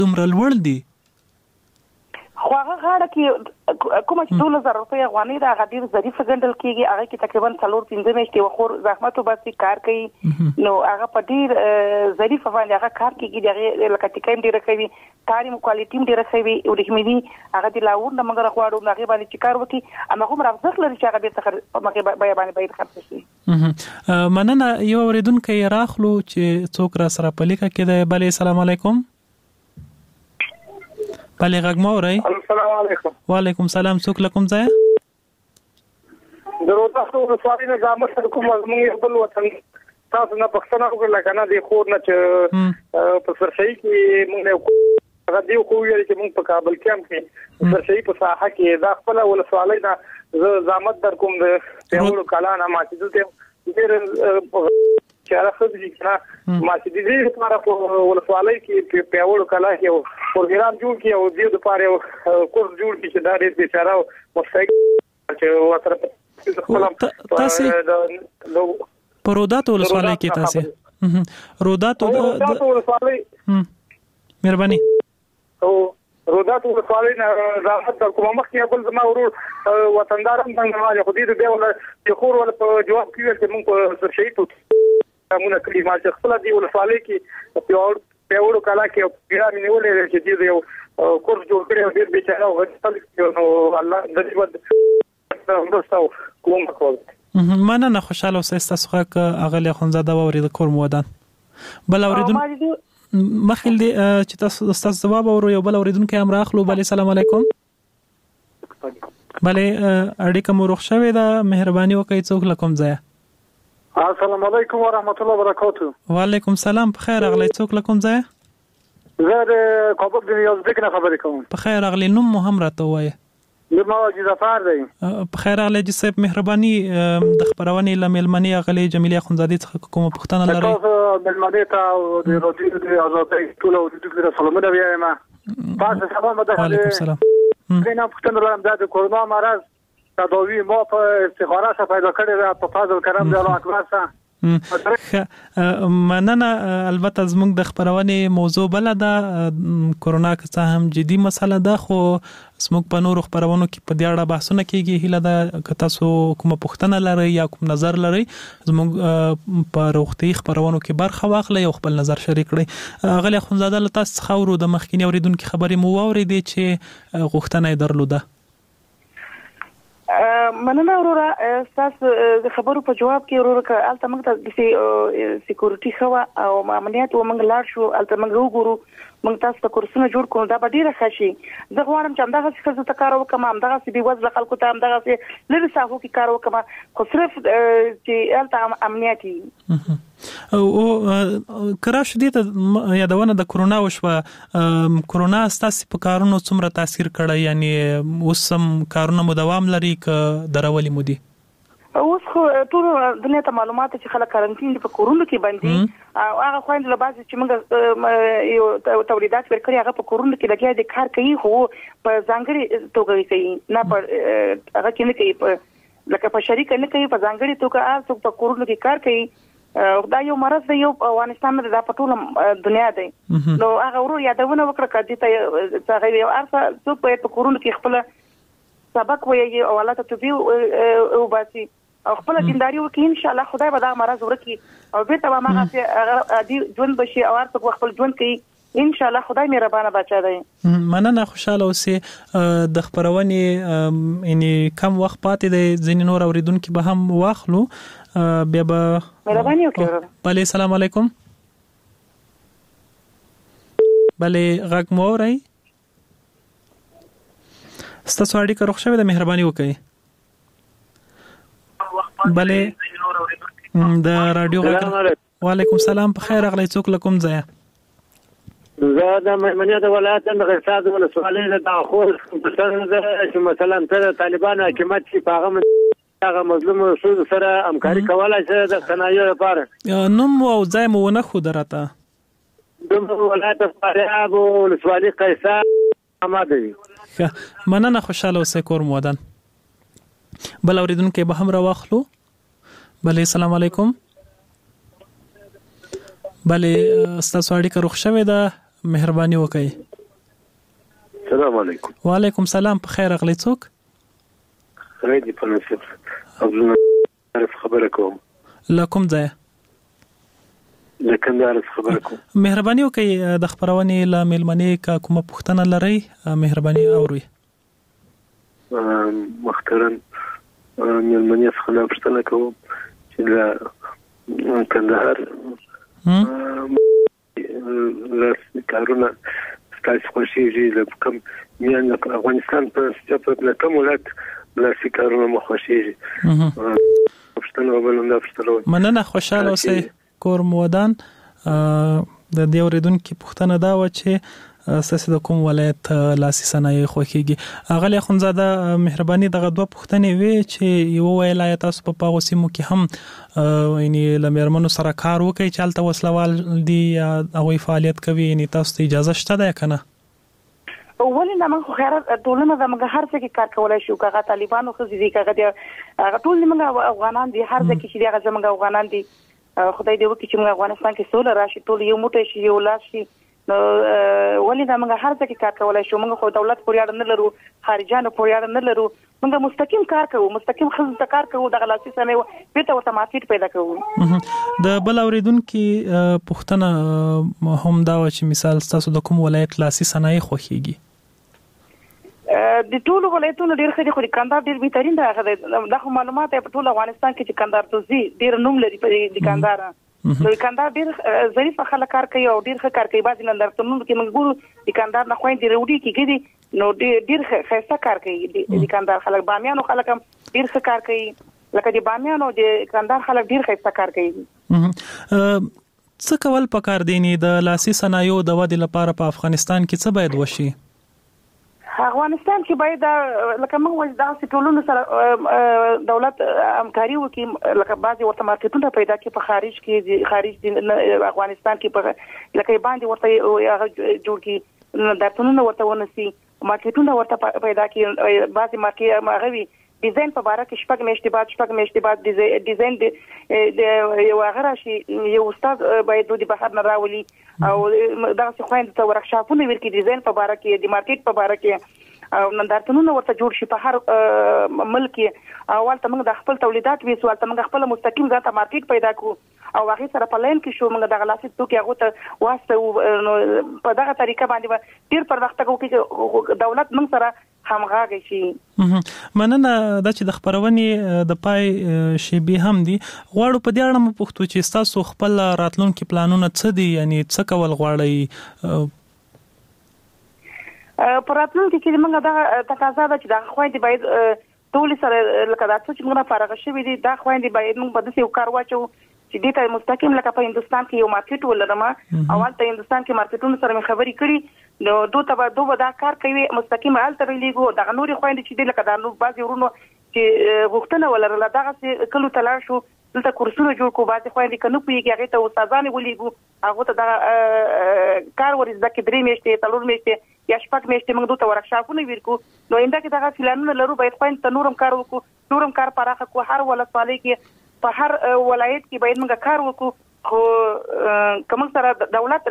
دومره لوړ دي؟ خو هغه غاړه کې کومه چې 2000 روپۍ افغانۍ د هغه ډیر ظریفه ګڼل کېږي. هغه کې تقریبا 4-5 میاشتې وخور زحمت وباسي کار کوي نو هغه په ډیر ظریفه باندې هغه کار کوي. دغه لکه ټیکایم ډیر کوي کاري کوالټي ډیر کوي او رحمدي هغه د لاور نه مګر خواړو هغه باندې چې کار وکي اما کوم راځخ لري چې هغه به څخه مګر باندې باید خرڅ شي. مننه. یو اوریدونکو راخلو چې څوک را سره په لیکه کې دی. بله السلام علیکم. بله غږ مو اورئ؟ السلام علیکم. وعلیکم سلام. څوک له کوم ځای؟ د روتاسو ولسوالۍ نه زعامت سره کوم زموږ بل وطن تاسو نه پښتنه وکړه کنه د خور نه چې په سرشي کې موږ هغه دی خو ویل چې موږ په کابل کې هم کې سرشي په ساحه کې دا خپل ولسوالۍ نه زعامت در کوم د پیوړو کلانه ما چې دې ډېر چې هغه خدای کنه ما چې دې لپاره په ولسوالۍ کې پیوړو کلا کې پروګرام جوړ کړي او دې لپاره کورس جوړ کړي چې دا دې بیچاره مستحق چې وتر تاسو پرودات ولسوالۍ کې تاسو رودات ولسوالۍ مهرباني او رودات ولسوالۍ نه راحت د کومه مخ کې بل زما ورور وطندارم څنګه خو دې دی ولا چې خور ولا په جواب کې چې موږ په سرشي مونږ کلی ما چې خپل دی ولسوالۍ کې پیوړو کلا کې پیرا مې نیولې چې دې یو کورس جوړ کړی دې بیچاره او نو الله د دې ورستاو کوم کول. مننه. خوشاله اوسئ. تاسو ښه اغلی خونزاده واورید کور مودان. بل اوریدون مخیل دی چې تاسو جواب اورو. یو بل اوریدونکو هم راخلو. بله السلام علیکم. بله اړیکه مو روغ شوې ده. مهرباني وکړئ څوک له کوم ځای؟ السلام علیکم ورحمت الله وبرکاته. وعلیکم سلام. په خیر اغلی څوک له کوم ځای؟ زه د کابل د یازدګ نه خبرې کوم. په خیر اغلی نوم مو هم راته ووایه. نوم مو ظفر دی. په خیر اغلی جی صاحب مهرباني د خبرونې له مېلمنې اغلی جمیله خونزادې څخه کومه پوښتنه لرئ؟ تاسو مېلمنې ته او د رادیو د آزادۍ ټول اوریدونکو ته سلامونه وایم. تاسو سلام ده. وعلیکم سلام. نه پوښتنه لرم د کورونا مرض تداوی ما په استخاره سره پیدا کړی را په فضل کرم دی الله اکبر سره. مننه. البته زموږ د خبرونې موضوع بل ده. کورونا که څه هم جدي مسله ده خو زموږ په نورو خبرونو کې په دې اړه بحثونه کیږي. هیله ده که تاسو کومه پوښتنه لرئ یا کوم نظر لرئ زموږ په روغتي خبرونو کې برخه واخلئ او خپل نظر شریک کړئ. غلی اخوندزاده له تاسو څخه اورو د مخکینی اوریدونکو خبرې مو واورېدې چې غوښتنه یې درلوده. مننه وروره. تاسو د خبرو په جواب کې وروره که الته موږ ته د سکیورټي خو او امنیت و موږ لاړ شو الته موږ وګورو موږ تاسو ته کورسونه جوړ کړو دا به ډیره ښه شي. زه غواړم چې همدغه څه ته کار وکړم همدغه بې وزله خلکو ته همدغه لرې ساحو کې کار وکړم خو صرف چې الته امنیت وي. او کراش دې ته یادونه د کورونا وشوه. کورونا ستاسو په کارونو څومره تاثیر کړی یعنی اوس هم کارونه مو دوام لري که درولې مو دي؟ اوس خو ټول دنیا ته معلومات چې خلک کارانتین په کورونو کې باندې او هغه خويند له بازي چې موږ یو تولیدات ورکړي هغه په کورونو کې لګیا دي کار کوي خو په ځانګړي توګه کوي نه په هغه کې نه کوي لکه په شریک نه کوي په ځانګړي توګه څوک په کورونو کې کار کوي. دا یو مرض دی یو افغانستان نه د ټول دنیا دی نو هغه ورو یادونه وکړه کدي ته څنګه یو ارسه څوک په کورونو کې خپل سبق وایي او الله ته توبې او باسي او خپل دینداري وکړي ان شاء الله خدای به دا مرض ورکړي او به ته ما هغه دی ژوند بشي او ارسه خپل ژوند کوي ان شاء الله خدای مهربانه بچا دی. مننه. خوشاله اوسئ. د خبرونې یعنی کم وخت پاتې دی ځینې نور اوریدونکو به هم واخلو بیا به مهرباني وکړئ. بله السلام علیکم. بله غږ مو اورئ؟ ستاسو اړیکه روغ شوې ده مهرباني وکړئ. بله د رادیو غږ. وعلیکم سلام. په خیر راغلی څوک له کوم ځایه؟ زه د مېمنې د ولایت د غرساد ولسوالۍ د داخل چې مثلا ته طالبان حکومت چې په هغه مظلوم رسول سره همکاري کولای شي د صنایع لپاره نوم او ځای مو نه خو درته د ولایت فاریاب ولسوالۍ قیصر آماده وي. مننه. خوشاله اوسئ کور مودان. بل اوریدونکو به هم راواخلو. بله السلام علیکم. بله ستاسو اړیکه روغ شوې ده مهرباني وکړئ. السلام علیکم. وعلیکم سلام. په خیر اغلی څوک؟ خیلی په نصیب عبدالله خبره کوم. لکم ځای د کندهار خبره کوم. مهرباني وکړئ د خبرونې له میلمنې کا کومه پوښتنه لرئ مهرباني اورئ. محترم میلمنې څخه دا پوښتنه کوم چې د کندهار له کارونه تاسو خوشیږي له کوم میان افغانستان په ستاسو په کوم ولایت له کارونه مو خوشیږي؟ پښتنو وبلنده پښتنو مننه خوشاله اوسئ کور مودان. د دې اوریدونکو پوښتنه دا و چې ساسي د کوم ولایت لاسي صنایع خوښیږي. اغلی خونزاده مهرباني دغه دوه پوښتنې وي چې یو ولایت تاسو په پاغو سیمو کې هم یعنی له میرمنو سره کار وکړي چې هلته وسلوال دي یا هغوی فعالیت کوي، یعنی تاسو ته اجازه شته ده که نه؟ ولې نه موږ خو خیرات ټولنه د موږ هر څه کې کار کولای شو، کاغه طالبانو خو دي کاغه دي ټول موږ افغانان دي، هر ځای کې چې دغه زموږ افغانان دي. خدای دې وکړي چې موږ افغانستان کې سوله راشي، ټول یو موټی شي، یو لاس شي. نو ولې نه موږ هر ځای کې کار کولای شو. موږ خو دولت پورې اړه نه لرو، خارجانو پورې اړه نه لرو. موږ مستقیم کار کوو، مستقیم خزه کار کوو، د غلاسي سنې بیرته ورته مارکیټ پیدا کوو. د بل اوریدونکو پوښتنه هم دا و چې مثال تاسو د کوم ولایت لاسي صنایع خوښیږي؟ د ټولو ولایتونو ډیر خدي خو کندهار ډیر بهترین دی. هغه د معلومات په ټول افغانستان کې چې کندهار توزي ډیر نوم لري په کندهار. نو کندهار ډیر ظریف خلک کار کوي او ډیر ښه کار کوي. بعضی نندرتونو کې موږ ګورو د کندهار نه خويندې وروډي کېږي، نو ډیر ښه کار کوي د کندهار خلک. بامیانو خلک هم ډیر ښه کار کوي، لکه د بامیانو د کندهار خلک ډیر ښه کار کوي. څه کول پکار دي نه د لاسي صنایعو د ودې لپاره په افغانستان کې څه باید وشي؟ افغانستان کې باید لکه موږ وایو د ټولنو سره دولت همکاري وکړي، لکه بعضي ورته مارکیټونه پیدا کړي په خارج د افغانستان کې، په لکه باندې ورته جوړ کړي، درتونونه ورته ونسي، مارکیټونه ورته پیدا کړي. بعضي مارکیټ ماغوي ډیزاین په باره کې شپږ میاشتې بعد ډیزاین د یو هغه شي یو استاد باید د بهر نه راولي او دغه څه خويند ته ورکشاپونه ورکړي ډیزاین په باره کې، د مارکیټ په باره کې، او نندارتونونه ورته جوړ شي په هر ملک کې. اول ته موږ د خپل تولیدات ویسو، ولته موږ خپل مستقیم ذاته مارکیټ پیدا کو او هغه سره په لین کې شو موږ د غلاسي توکي هغه ته واسطه په دغه طریقه باندې ډیر پرمختګ وکړي، دولت موږ سره همغږی شي. مننه دا چې د خبرونې د پای شیبې هم دي. غواړو په دې اړه مو پوښتو چې تاسو خپل راتلونکي پلانونه څه دي، یعنی څه کول غواړئ؟ په راتلونکي کې موږ دا تقاضا ده چې د خويندې باید ټول سره لکه دا څه چې موږ فارغ شوي دي، دا خويندې باید موږ په داسې کار واچو چې دې ته مستقیم لکه په هندستان کې یو مارکیټ ولرم. اول ته هندستان کې مارکیټونو سره مې خبرې کړې، نو دوه دا کار کوي مستقیم حالت ریلیګو د نوري خويندې چې د لکه د نور بعضي ورونو چې غوښتنه ولرله دغه کلو تلار شو دلته کورسونه جوړ کو. بعضي خويندې کنه پويږي هغه ته استادانه ولېګو، هغه ته دا کار ورزده کې 3 میاشتې 4 میاشتې یا 6 میاشتې موږ دوی ته ورکشاپونه ورکو. نو انده کې دغه پلانونه لرو، باید خويند ته نورم کار وکړو، نورم کار پراخه کو. هر ولسوالۍ کې په هر ولایت کې باید موږ کار وکړو، خو کوم سره دولت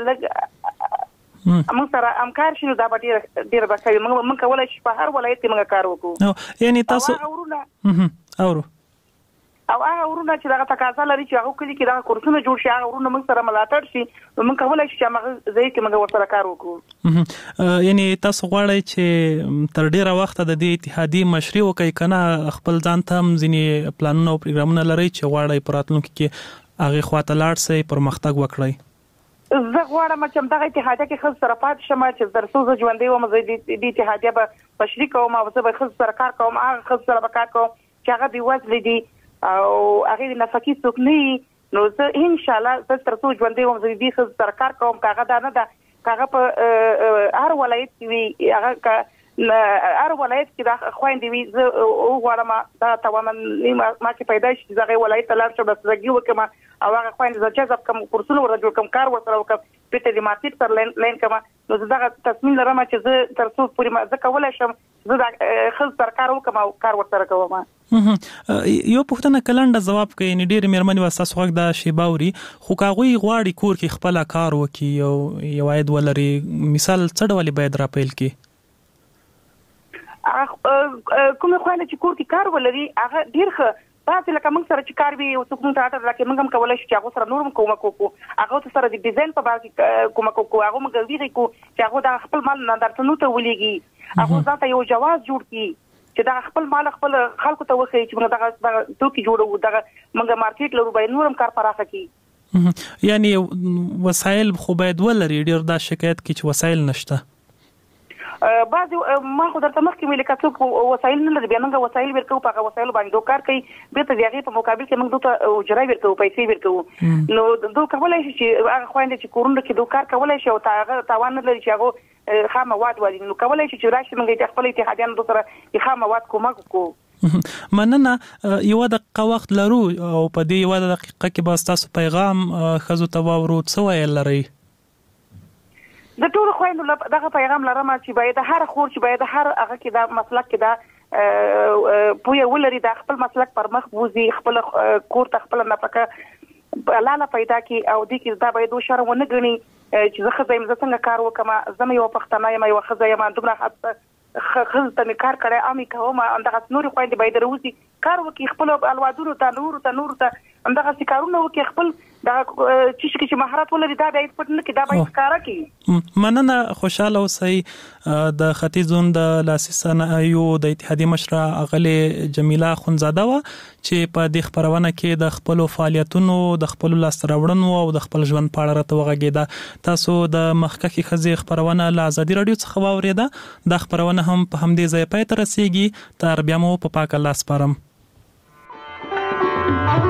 موږ سره همکار شي دا به ډیر بسوي. موږ کولای شو په هر ولایت کې موږ کار وکړو. یعنی تاسو اورو او هغه ورونه چې دغه تقاضا لري چې هغه کلی کې دغه کورسونه جوړ شي، هغه ورونه موږ سره ملاتړ شي، موږ کولای شو چې هغه ځای کې موږ ورسره کار وکړو. یعنی تاسو غواړئ چې تر ډیره وخت د دې اتحادیې مشري وکړئ کنه خپل ځان ته هم ځینې پلانونه او پروګرامونه لرئ چې غواړئ په راتلونکي کې هغه خواته لاړ شئ، پرمختګ وکړئ؟ زه غواړم چې دغه اتحادیه کې خپل سره پات شم، چې درسو زه ژوندې وم، زه د اتحادیه په شریک کوم او زه به خپل سره کار کوم، هغه خپل سره به کار کوم چې هغه دی وځل دي او هغه نفقي څوک نه. نو زه ان شاء الله زه تر څو ژوندې وم زه دې خپل سره کار کوم، کاغه دا نه ده کاغه په هر ولایت کې هغه هر ولایت کې دا خويندې وي. زه غواړم دا تومن ما چې پیدا شي زغه ولایت لاړ شم بس زګي وکم او هغه خويندې زه جذب کوم کورسونه ورته جوړ کوم، کار ورسره وکم، په دې مارکیټ سره لین کوم. نو زه دا تصمیم لرم چې زه تر څو پورې زه کولای شم زه دا خپل سرکار وکم او کار ورسره کوم. یو پوښتنه کلنډه جواب کوي، نه ډېر مېرمنې واساس وخت دا شی باوري خو کاغوي غواړي کور کې خپل کار وکي او یو عاید ولري، مثال څه ډول باید را پیل کی؟ کوم خوانه چې کور کې کار ولري هغه ډیر ښه تاسو لکه موږ سره چې کار وی او څوک موږ ته راځي موږ هم کولای شو چې هغه سره نورم کومک وکړو هغه سره د ډیزاین په باره کومک وکړو هغه موږ ویری کو چې هغه د خپل مال نه درته نو ته ولېږي هغه ځاته یو جواز جوړ کړي چې دا خپل مال خپل خلکو ته وخی چې موږ دا توکي جوړو دا موږ مارکیټ لرو به نورم کار پراخه کړي یعنی وسایل خو باید ولري ډیر دا شکایت کې چې وسایل نشته بعض ما خو درته مخکې ویل کړم وسایل نه لري بیا موږ وسایل ورکو په هغه وسایل باندې دوه کار کوي به ته دیغه په مقابل کې موږ دوه اجرای ورکو پیسې ورکو نو دوه کولای شي چې هغه خويند چې کورونه کې دوه کار کولای شي او هغه توان نه لري چې هغه خام مواد وایي نو کولای شي چې راشي موږ خپل اتحادیان دوه سره خام مواد کومک وکړو مننه یو دقیقه وخت لرو او په دې یو دقیقه کې به تاسو پیغام خزو ته واورو څه ویل لري د ټول خويندو دغه پیغام لرم چې باید هر خور چې باید هر هغه کې دا مسلک کې دا پوهه ولري د خپل مسلک پر مخ وزي خپل کور ته خپل نفقه لاله پیدا کی او د کې دا باید شرمونه غني چې زه خزایم زه څنګه کار وکم زم یو پښتنه یم یو خزایم دومره خزته می کار کړی امي کوم اندغه نور خويندې باید روزي کار وکي خپل الوادونو ته نور ته اندغه کارونه وکي خپل دا چې مهارت ولري دا باید پټنه کې دا باید کار کوي مننه خوشاله اوسئ د ختیځون د لاسي صنایعو د اتحادیې مشره اغلې جمیله خونزاده و چې په دې خبرونه کې د خپل فعالیتونو د خپل لاس راوړنو او د خپل ژوند په اړه راته وغږیده تاسو د مخکې خزي خبرونه له ازادي رادیو څخه واوریده د خبرونه هم په همدې ځای پای ته رسیږي تر بیا مو په پاک الله سپارم